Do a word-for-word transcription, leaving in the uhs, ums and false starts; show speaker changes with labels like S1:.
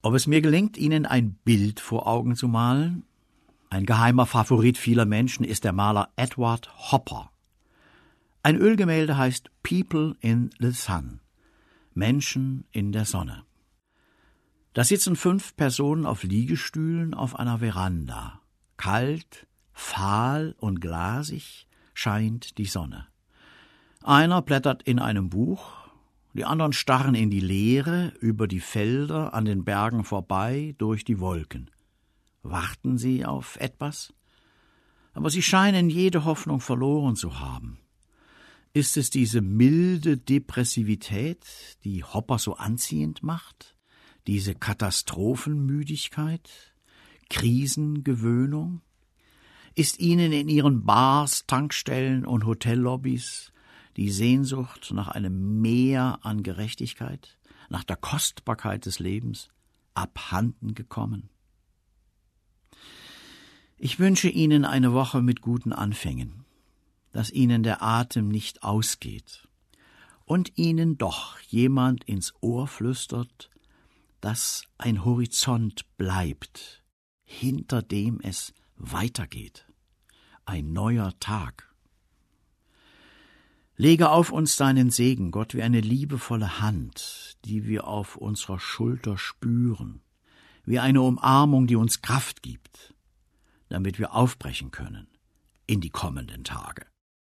S1: Ob es mir gelingt, Ihnen ein Bild vor Augen zu malen? Ein geheimer Favorit vieler Menschen ist der Maler Edward Hopper. Ein Ölgemälde heißt People in the Sun, Menschen in der Sonne. Da sitzen fünf Personen auf Liegestühlen auf einer Veranda. Kalt, fahl und glasig scheint die Sonne. Einer blättert in einem Buch, die anderen starren in die Leere, über die Felder, an den Bergen vorbei, durch die Wolken. Warten sie auf etwas? Aber sie scheinen jede Hoffnung verloren zu haben. Ist es diese milde Depressivität, die Hopper so anziehend macht? Diese Katastrophenmüdigkeit? Krisengewöhnung? Ist ihnen in ihren Bars, Tankstellen und Hotellobbys die Sehnsucht nach einem Meer an Gerechtigkeit, nach der Kostbarkeit des Lebens abhanden gekommen? Ich wünsche Ihnen eine Woche mit guten Anfängen, dass Ihnen der Atem nicht ausgeht und Ihnen doch jemand ins Ohr flüstert, dass ein Horizont bleibt, hinter dem es weitergeht. Ein neuer Tag. Lege auf uns deinen Segen, Gott, wie eine liebevolle Hand, die wir auf unserer Schulter spüren, wie eine Umarmung, die uns Kraft gibt, damit wir aufbrechen können in die kommenden Tage.